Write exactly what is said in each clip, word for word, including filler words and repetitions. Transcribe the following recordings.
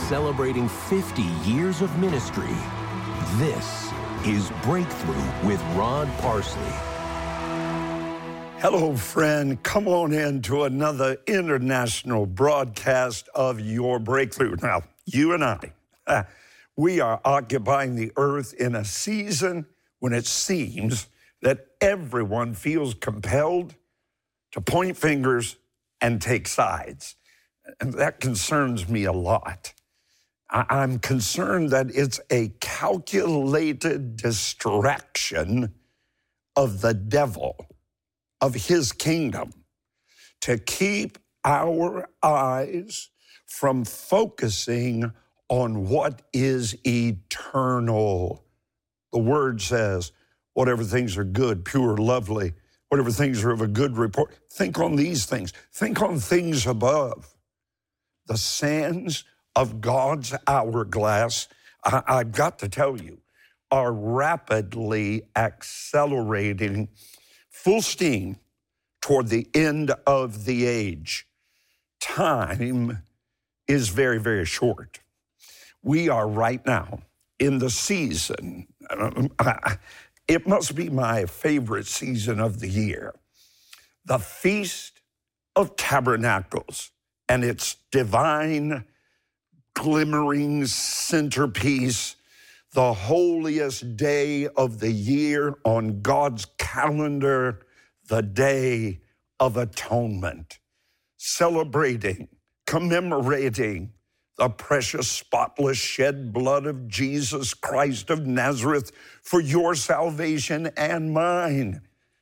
celebrating fifty years of ministry. This is Breakthrough with Rod Parsley. Hello, friend. Come on in to another international broadcast of Your Breakthrough. Now, you and I, uh, we are occupying the earth in a season when it seems that everyone feels compelled to point fingers and take sides. And that concerns me a lot. I- I'm concerned that it's a calculated distraction of the devil, of his kingdom, to keep our eyes from focusing on what is eternal. The word says, whatever things are good, pure, lovely, whatever things are of a good report, think on these things. Think on things above. The sands of God's hourglass, I- I've got to tell you, are rapidly accelerating full steam toward the end of the age. Time is very, very short. We are right now in the season. It must be my favorite season of the year. The Feast of Tabernacles and its divine glimmering centerpiece, the holiest day of the year on God's calendar, the Day of Atonement, celebrating, commemorating the precious, spotless shed blood of Jesus Christ of Nazareth for your salvation and mine.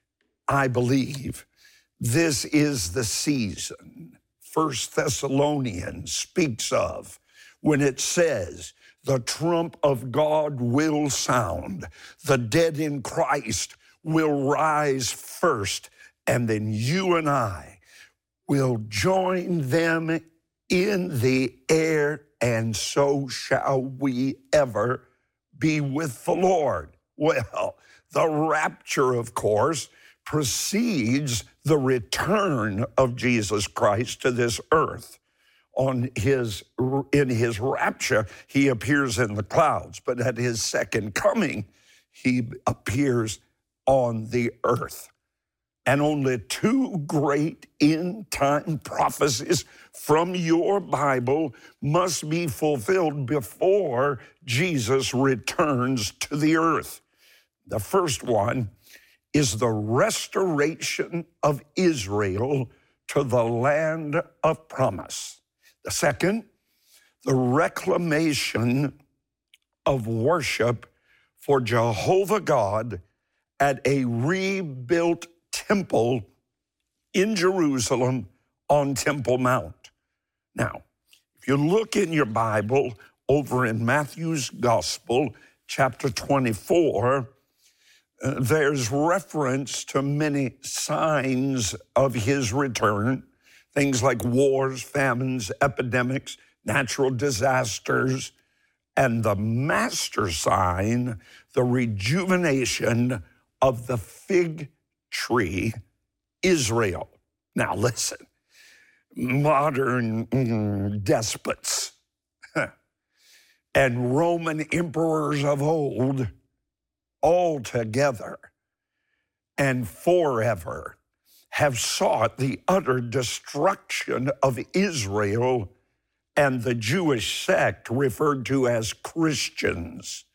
I believe this is the season First Thessalonians speaks of when it says, the trump of God will sound, the dead in Christ will rise first, and then you and I will join them in the air, and so shall we ever be with the Lord. Well, the rapture, of course, precedes the return of Jesus Christ to this earth. On his, in his rapture, he appears in the clouds, but at his second coming, he appears on the earth. And only two great end-time prophecies from your Bible must be fulfilled before Jesus returns to the earth. The first one is the restoration of Israel to the land of promise. The second, the reclamation of worship for Jehovah God at a rebuilt temple in Jerusalem on Temple Mount. Now, if you look in your Bible over in Matthew's Gospel, chapter twenty-four, uh, there's reference to many signs of his return, things like wars, famines, epidemics, natural disasters, and the master sign, the rejuvenation of the fig tree, Israel. Now listen, modern mm, despots and Roman emperors of old, all together and forever, have sought the utter destruction of Israel and the Jewish sect referred to as Christians.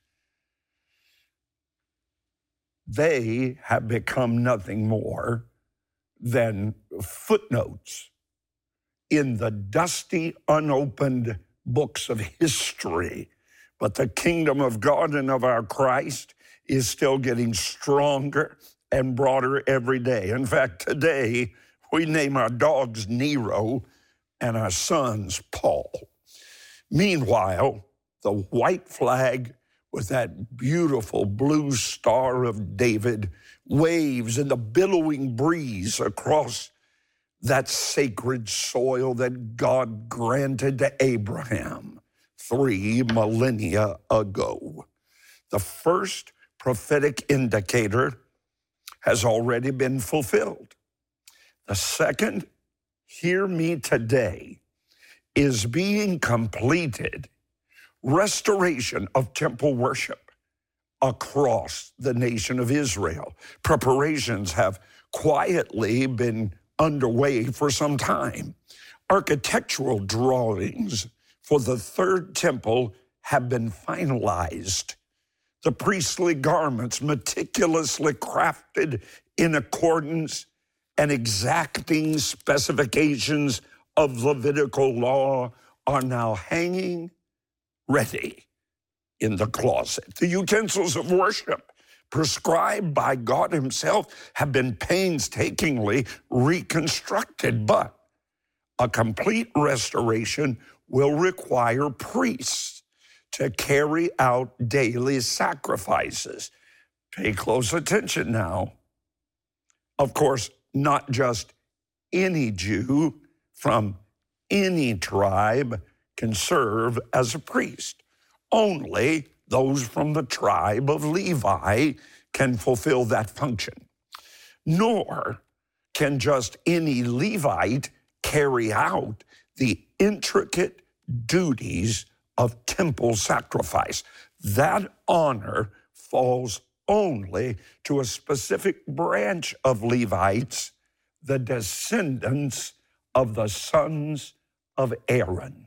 They have become nothing more than footnotes in the dusty, unopened books of history. But the kingdom of God and of our Christ is still getting stronger and broader every day. In fact, today we name our dogs Nero and our sons Paul. Meanwhile, the white flag with that beautiful blue star of David waves in the billowing breeze across that sacred soil that God granted to Abraham three millennia ago. The first prophetic indicator has already been fulfilled. The second, hear me today, is being completed restoration of temple worship across the nation of Israel. Preparations have quietly been underway for some time. Architectural drawings for the third temple have been finalized. The priestly garments, meticulously crafted in accordance and exacting specifications of Levitical law, are now hanging ready in the closet. The utensils of worship prescribed by God himself have been painstakingly reconstructed, but a complete restoration will require priests to carry out daily sacrifices. Pay close attention now. Of course, not just any Jew from any tribe can serve as a priest. Only those from the tribe of Levi can fulfill that function. Nor can just any Levite carry out the intricate duties of temple sacrifice. That honor falls only to a specific branch of Levites, the descendants of the sons of Aaron.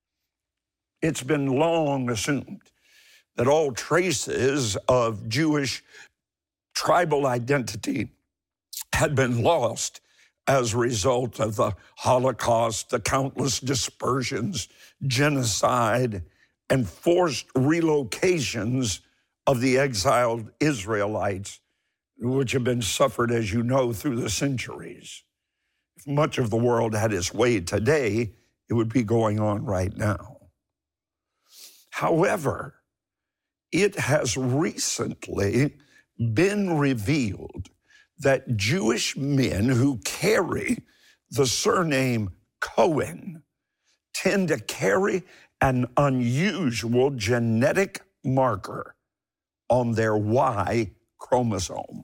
It's been long assumed that all traces of Jewish tribal identity had been lost as a result of the Holocaust, the countless dispersions, genocide, and forced relocations of the exiled Israelites, which have been suffered, as you know, through the centuries. If much of the world had its way today, it would be going on right now. However, it has recently been revealed that Jewish men who carry the surname Cohen tend to carry an unusual genetic marker on their Y chromosome,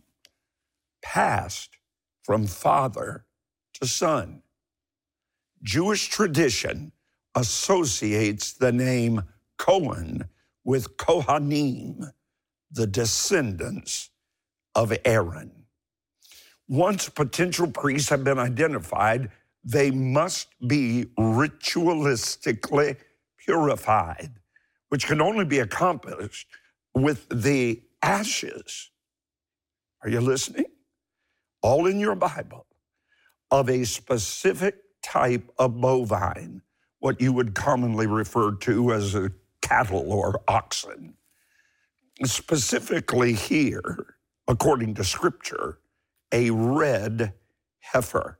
passed from father to son. Jewish tradition associates the name Cohen with Kohanim, the descendants of Aaron. Once potential priests have been identified, they must be ritualistically purified, which can only be accomplished with the ashes. Are you listening? All in your Bible, of a specific type of bovine, what you would commonly refer to as a cattle or oxen. Specifically here, according to Scripture, a red heifer.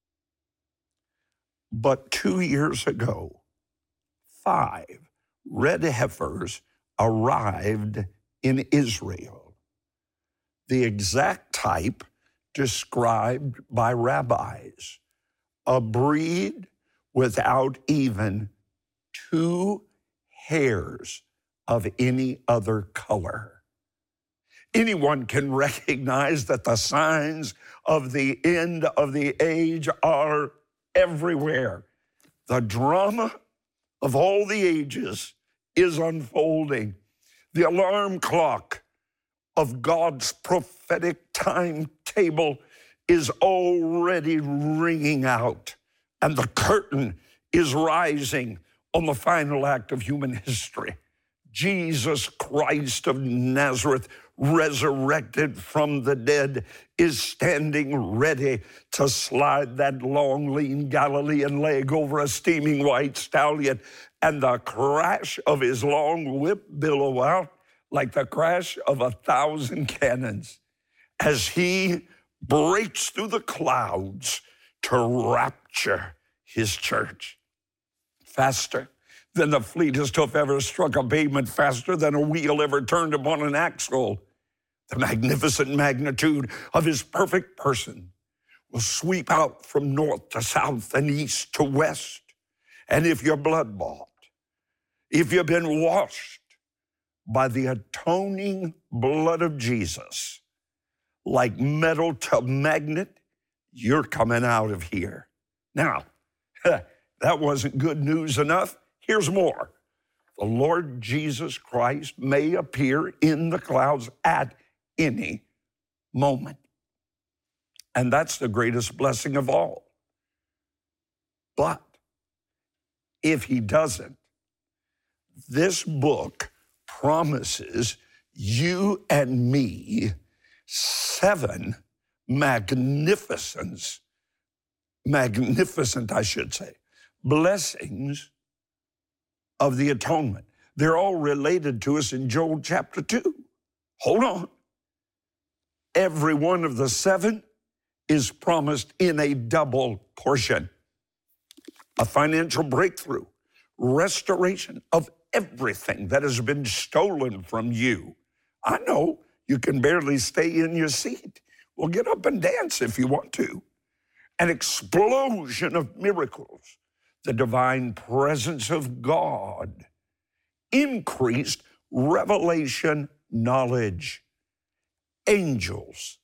But two years ago, five red heifers arrived in Israel. The exact type described by rabbis, a breed without even two hairs of any other color. Anyone can recognize that the signs of the end of the age are everywhere. The drama of all the ages is unfolding. The alarm clock of God's prophetic timetable is already ringing out, and the curtain is rising on the final act of human history. Jesus Christ of Nazareth, resurrected from the dead, is standing ready to slide that long, lean Galilean leg over a steaming white stallion, and the crash of his long whip billow out like the crash of a thousand cannons as he breaks through the clouds to rapture his church. Faster than the fleetest hoof ever struck a pavement, faster than a wheel ever turned upon an axle. The magnificent magnitude of his perfect person will sweep out from north to south and east to west. And if you're blood-bought, if you've been washed by the atoning blood of Jesus, like metal to magnet, you're coming out of here. Now, that wasn't good news enough. Here's more. the Lord Jesus Christ may appear in the clouds at any moment. And that's the greatest blessing of all. But if he doesn't, this book promises you and me seven magnificent, magnificent, I should say, blessings of the atonement. They're all related to us in Joel chapter two. Hold on. Every one of the seven is promised in a double portion. A financial breakthrough, restoration of everything that has been stolen from you. I know you can barely stay in your seat. Well, get up and dance if you want to. An explosion of miracles, the divine presence of God, increased revelation knowledge, angels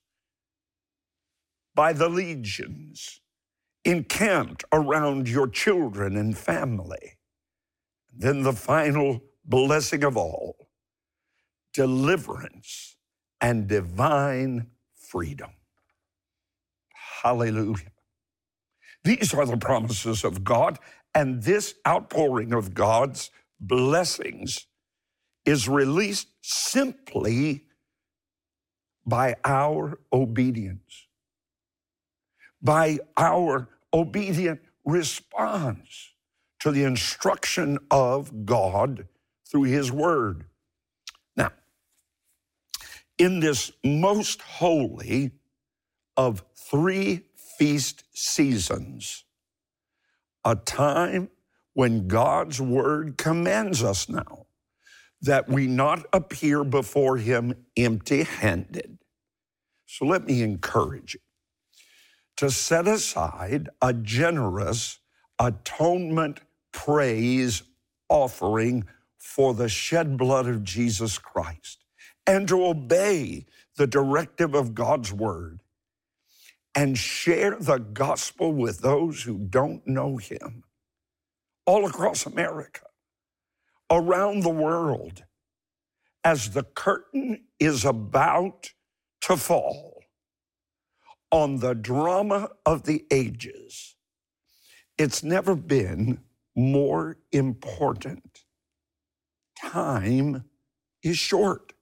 by the legions encamped around your children and family. Then the final blessing of all, deliverance and divine freedom. Hallelujah. These are the promises of God, and this outpouring of God's blessings is released simply by our obedience, by our obedient response to the instruction of God through his word. Now, in this most holy of three feast seasons, a time when God's word commands us now that we not appear before him empty-handed. So let me encourage you to set aside a generous atonement praise offering for the shed blood of Jesus Christ and to obey the directive of God's word and share the gospel with those who don't know him all across America, around the world, as the curtain is about to fall on the drama of the ages. It's never been more important. Time is short.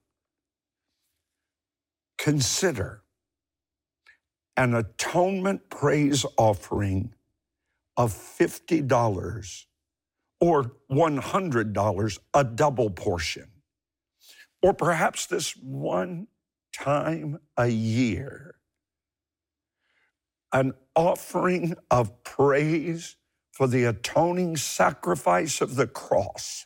Consider an atonement praise offering of fifty dollars or one hundred dollars, a double portion. Or perhaps this one time a year, an offering of praise for the atoning sacrifice of the cross.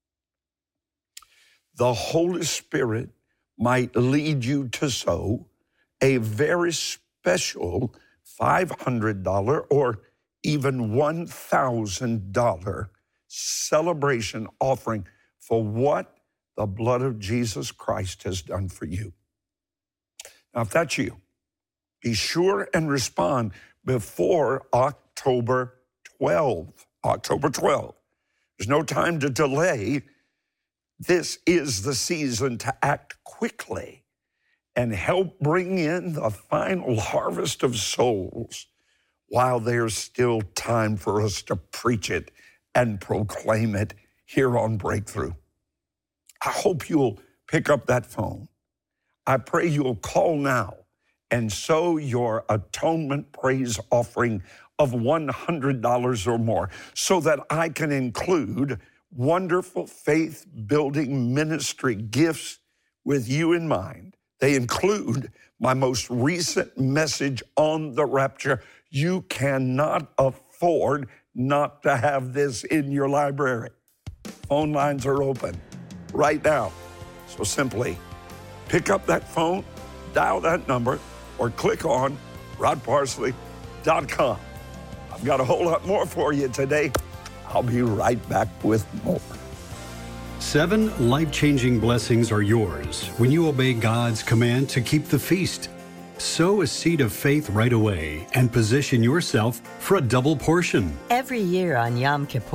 The Holy Spirit might lead you to sow a very special five hundred dollars or even one thousand dollars celebration offering for what the blood of Jesus Christ has done for you. Now, if that's you, be sure and respond before October twelfth. October twelfth. There's no time to delay. This is the season to act quickly and help bring in the final harvest of souls while there's still time for us to preach it and proclaim it here on Breakthrough. I hope you'll pick up that phone. I pray you'll call now and sow your atonement praise offering of one hundred dollars or more so that I can include wonderful faith-building ministry gifts with you in mind. They include my most recent message on the rapture. You cannot afford not to have this in your library. Phone lines are open right now. So simply pick up that phone, dial that number, or click on rod parsley dot com. I've got a whole lot more for you today. I'll be right back with more. Seven life-changing blessings are yours when you obey God's command to keep the feast. Sow a seed of faith right away and position yourself for a double portion. Every year on Yom Kippur,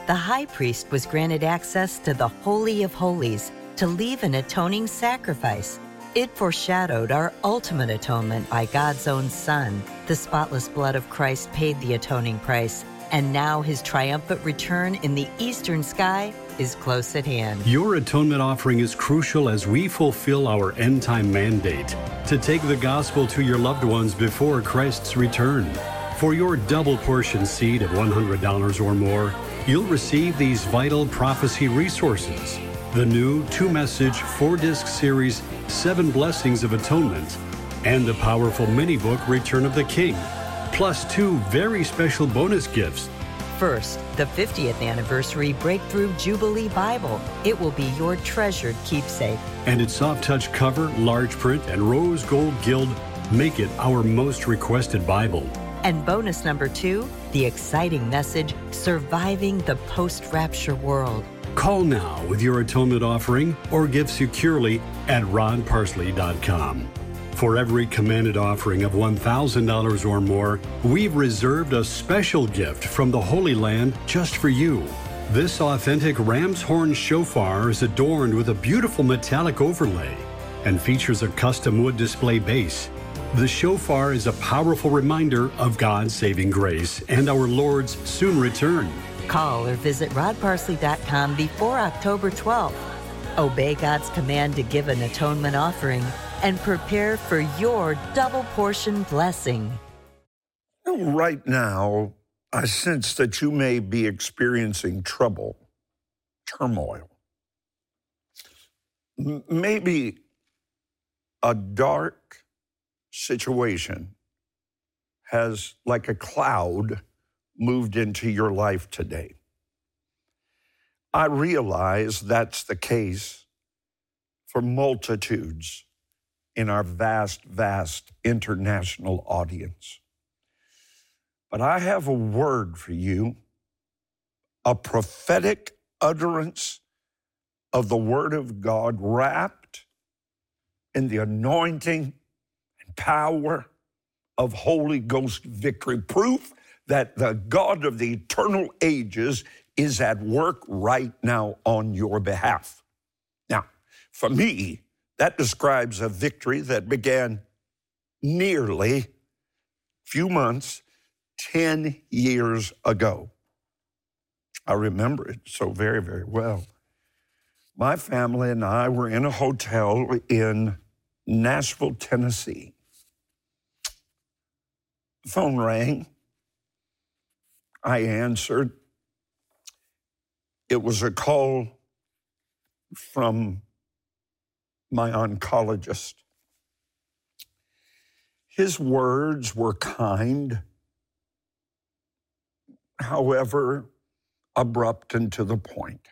the high priest was granted access to the Holy of Holies to leave an atoning sacrifice. It foreshadowed our ultimate atonement by God's own Son. The spotless blood of Christ paid the atoning price, and now his triumphant return in the eastern sky is close at hand. Your atonement offering is crucial as we fulfill our end-time mandate to take the gospel to your loved ones before Christ's return. For your double portion seed of one hundred dollars or more, you'll receive these vital prophecy resources: the new two-message, four-disc series, Seven Blessings of Atonement, and the powerful mini-book, Return of the King, plus two very special bonus gifts. First, the fiftieth anniversary Breakthrough Jubilee Bible. It will be your treasured keepsake. And its soft-touch cover, large print, and rose gold gild make it our most requested Bible. And bonus number two, the exciting message, Surviving the Post-Rapture World. Call now with your atonement offering or give securely at ron parsley dot com. For every commanded offering of one thousand dollars or more, we've reserved a special gift from the Holy Land just for you. This authentic ram's horn shofar is adorned with a beautiful metallic overlay and features a custom wood display base. The shofar is a powerful reminder of God's saving grace and our Lord's soon return. Call or visit rod parsley dot com before October twelfth. Obey God's command to give an atonement offering and prepare for your double portion blessing. Right now, I sense that you may be experiencing trouble, turmoil. M- maybe a dark situation has, like a cloud, moved into your life today. I realize that's the case for multitudes in our vast, vast international audience. But I have a word for you, a prophetic utterance of the Word of God wrapped in the anointing and power of Holy Ghost victory, proof that the God of the eternal ages is at work right now on your behalf. Now, for me, that describes a victory that began nearly a few months, ten years ago. I remember it so very, very well. My family and I were in a hotel in Nashville, Tennessee. The phone rang. I answered. It was a call from my oncologist. His words were kind, however, abrupt and to the point.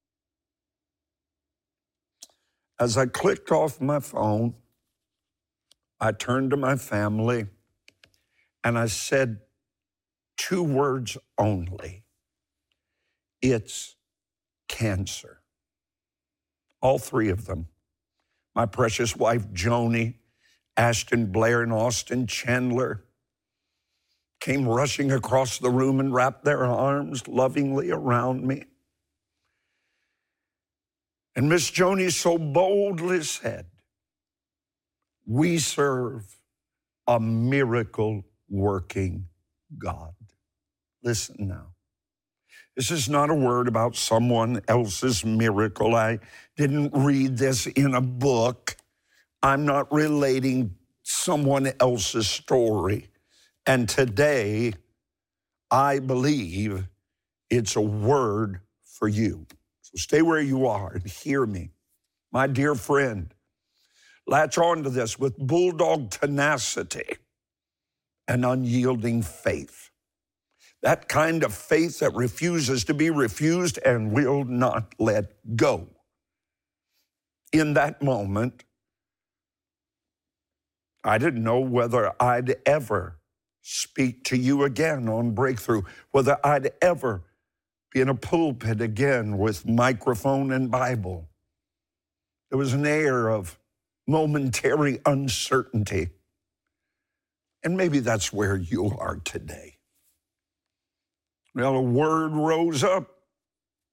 As I clicked off my phone, I turned to my family and I said two words only. It's cancer. All three of them. My precious wife, Joni, Ashton Blair, and Austin Chandler came rushing across the room and wrapped their arms lovingly around me. And Miss Joni so boldly said, "We serve a miracle-working God." Listen now. This is not a word about someone else's miracle. I didn't read this in a book. I'm not relating someone else's story. And today, I believe it's a word for you. So stay where you are and hear me. My dear friend, latch on to this with bulldog tenacity and unyielding faith. That kind of faith that refuses to be refused and will not let go. In that moment, I didn't know whether I'd ever speak to you again on Breakthrough, whether I'd ever be in a pulpit again with microphone and Bible. There was an air of momentary uncertainty. And maybe that's where you are today. Well, a word rose up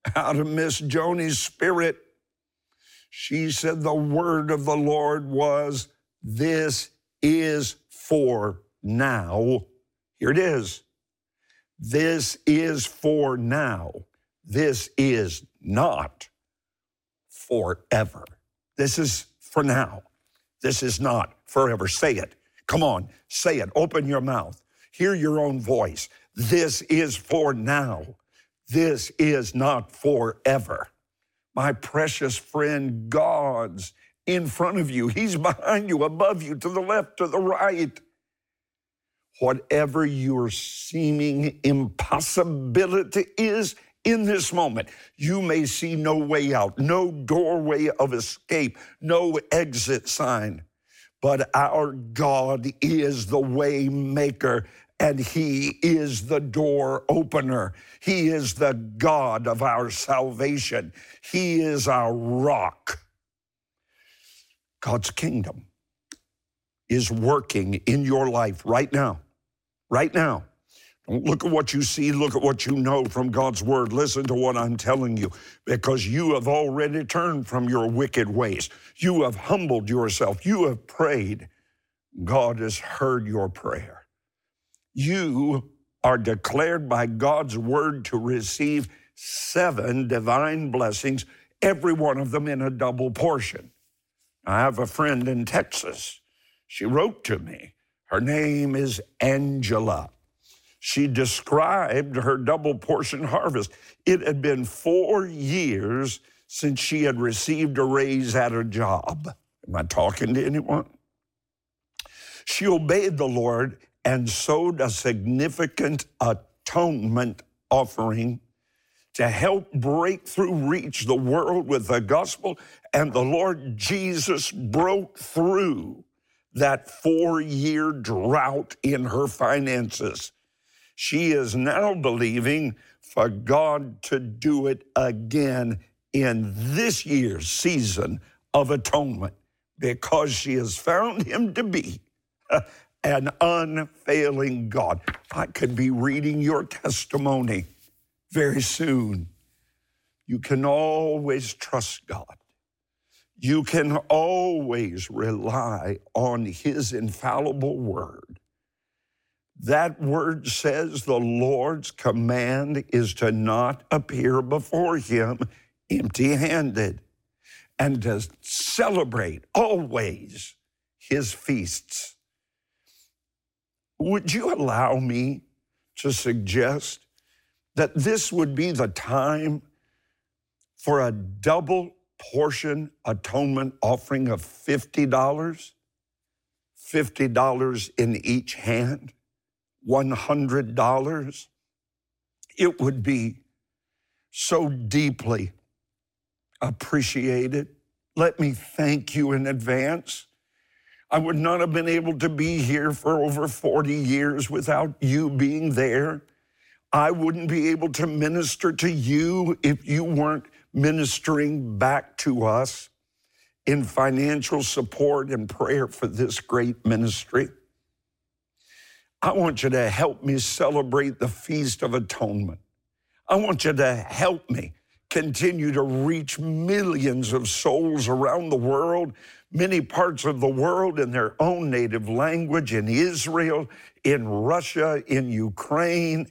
out of Miss Joni's spirit. She said the word of the Lord was, this is for now. Here it is. This is for now. This is not forever. This is for now. This is not forever. Say it. Come on, say it. Open your mouth. Hear your own voice. This is for now. This is not forever. My precious friend, God's in front of you. He's behind you, above you, to the left, to the right. Whatever your seeming impossibility is in this moment, you may see no way out, no doorway of escape, no exit sign. But our God is the way maker, and he is the door opener. He is the God of our salvation. He is our rock. God's kingdom is working in your life right now. Right now. Don't look at what you see, look at what you know from God's word. Listen to what I'm telling you, because you have already turned from your wicked ways. You have humbled yourself. You have prayed. God has heard your prayer. You are declared by God's word to receive seven divine blessings, every one of them in a double portion. I have a friend in Texas. She wrote to me. Her name is Angela. She described her double portion harvest. It had been four years since she had received a raise at her job. Am I talking to anyone? She obeyed the Lord and sowed a significant atonement offering to help breakthrough reach the world with the gospel, and the Lord Jesus broke through that four-year drought in her finances. She is now believing for God to do it again in this year's season of atonement, because she has found him to be an unfailing God. I could be reading your testimony very soon. You can always trust God. You can always rely on his infallible word. That word says the Lord's command is to not appear before him empty-handed, and to celebrate always his feasts. Would you allow me to suggest that this would be the time for a double portion atonement offering of fifty dollars? fifty dollars in each hand, one hundred dollars. It would be so deeply appreciated. Let me thank you in advance. I would not have been able to be here for over forty years without you being there. I wouldn't be able to minister to you if you weren't ministering back to us in financial support and prayer for this great ministry. I want you to help me celebrate the Feast of Atonement. I want you to help me continue to reach millions of souls around the world, many parts of the world in their own native language, in Israel, in Russia, in Ukraine.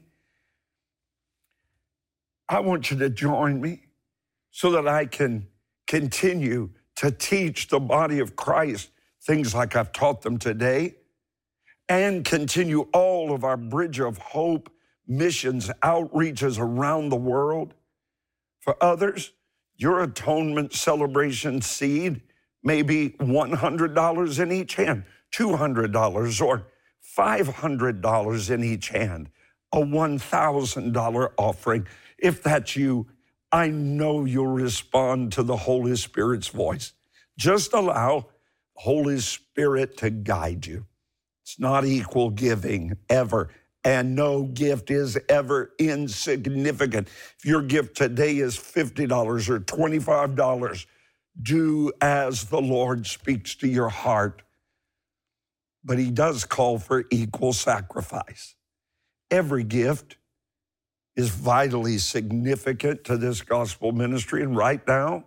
I want you to join me so that I can continue to teach the body of Christ things like I've taught them today, and continue all of our Bridge of Hope missions, outreaches around the world. For others, your atonement celebration seed may be one hundred dollars in each hand, two hundred dollars, or five hundred dollars in each hand, a one thousand dollars offering. If that's you, I know you'll respond to the Holy Spirit's voice. Just allow the Holy Spirit to guide you. It's not equal giving, ever. And no gift is ever insignificant. If your gift today is fifty dollars or twenty-five dollars, do as the Lord speaks to your heart. But he does call for equal sacrifice. Every gift is vitally significant to this gospel ministry. And right now,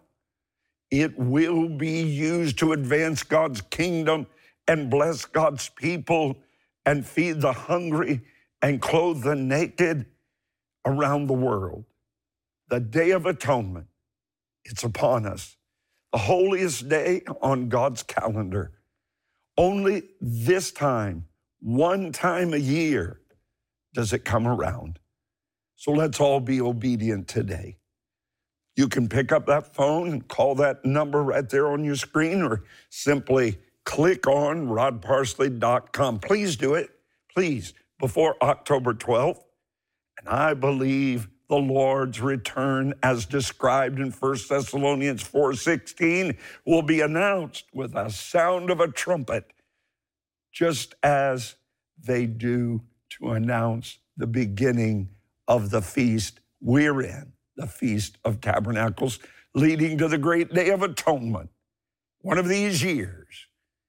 it will be used to advance God's kingdom and bless God's people and feed the hungry and clothe the naked around the world. The Day of Atonement, it's upon us. The holiest day on God's calendar. Only this time, one time a year, does it come around. So let's all be obedient today. You can pick up that phone and call that number right there on your screen, or simply click on rod parsley dot com. Please do it, please, before October twelfth. And I believe the Lord's return, as described in First Thessalonians four sixteen, will be announced with a sound of a trumpet, just as they do to announce the beginning of the feast we're in, the Feast of Tabernacles, leading to the great Day of Atonement. One of these years,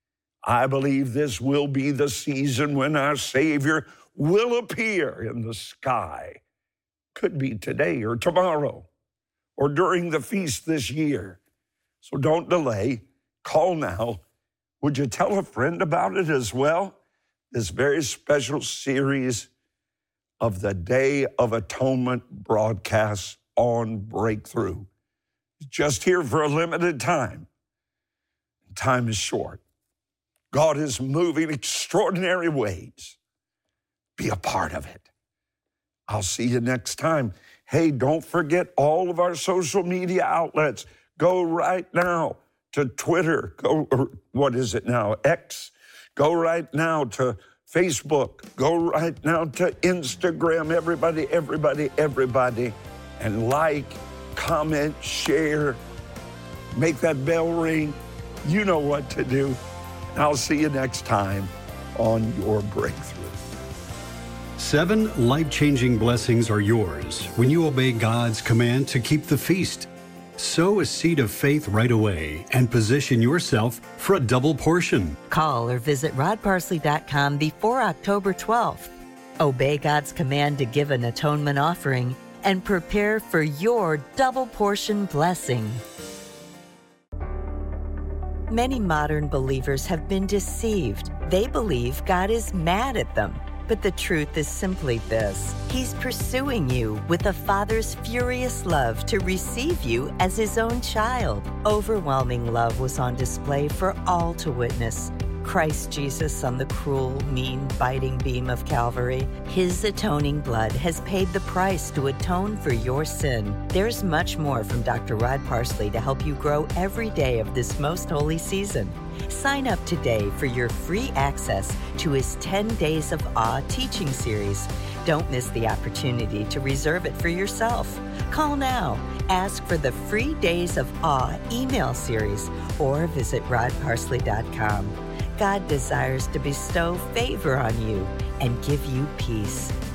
I believe this will be the season when our Savior will appear in the sky. Could be today or tomorrow or during the feast this year. So don't delay. Call now. Would you tell a friend about it as well? This very special series of the Day of Atonement broadcasts on Breakthrough. Just here for a limited time. Time is short. God is moving extraordinary ways. Be a part of it. I'll see you next time. Hey, don't forget all of our social media outlets. Go right now to Twitter. Go, or what is it now? X. Go right now to Facebook. Go right now to Instagram. Everybody, everybody, everybody. And like, comment, share. Make that bell ring. You know what to do. I'll see you next time on Your Breakthrough. Seven life-changing blessings are yours when you obey God's command to keep the feast. Sow a seed of faith right away and position yourself for a double portion. Call or visit rod parsley dot com before October twelfth. Obey God's command to give an atonement offering and prepare for your double portion blessing. Many modern believers have been deceived. They believe God is mad at them. But the truth is simply this: He's pursuing you with a Father's furious love to receive you as His own child. Overwhelming love was on display for all to witness. Christ Jesus on the cruel, mean, biting beam of Calvary. His atoning blood has paid the price to atone for your sin. There's much more from Doctor Rod Parsley to help you grow every day of this most holy season. Sign up today for your free access to his ten Days of Awe teaching series. Don't miss the opportunity to reserve it for yourself. Call now, ask for the free Days of Awe email series, or visit rod parsley dot com. God desires to bestow favor on you and give you peace.